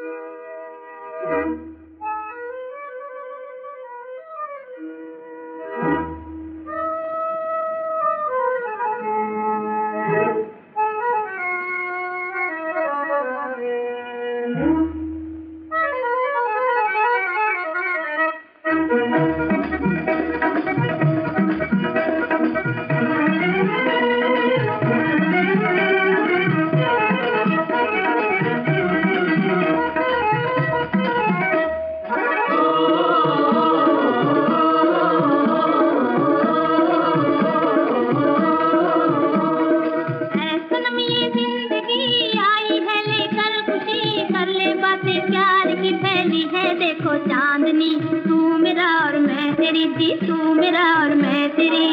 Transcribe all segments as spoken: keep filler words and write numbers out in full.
देखो चांदनी, तू मेरा और मैं तेरी जी, तू मेरा और मैं तेरी।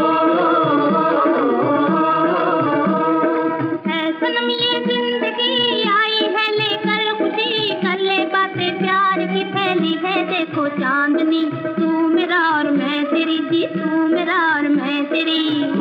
है सनम ये जिंदगी आई है लेकर खुशी, कर ले बातें प्यार की फैली है देखो चांदनी, तू मेरा और मैं तेरी जी, तू मेरा और मैं तेरी।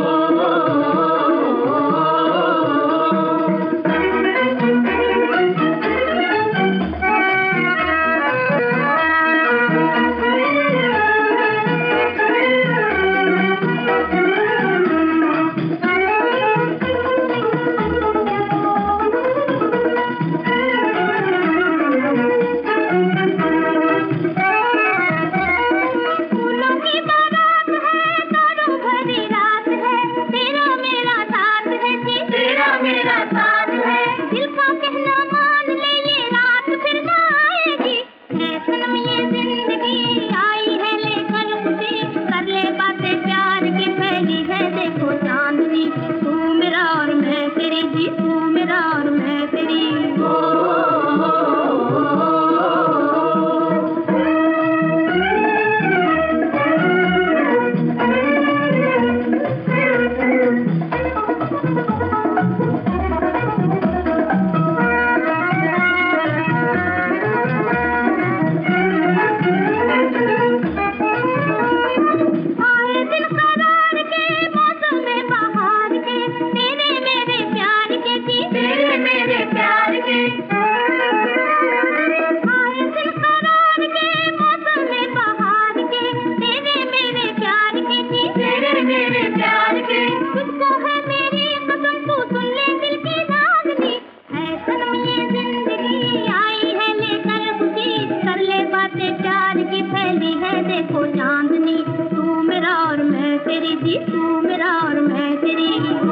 देखो चांदनी, तू मेरा और मैं तेरी जी, तू मेरा और मैं तेरी।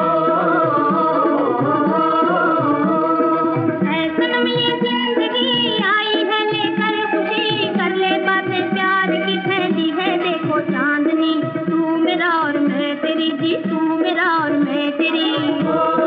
है सनम ये जिंदगी आई है लेकर खुशी, कर ले बातें प्यार की फैली है देखो चांदनी, तू मेरा और मैं तेरी जी, तू मेरा और मैं तेरी।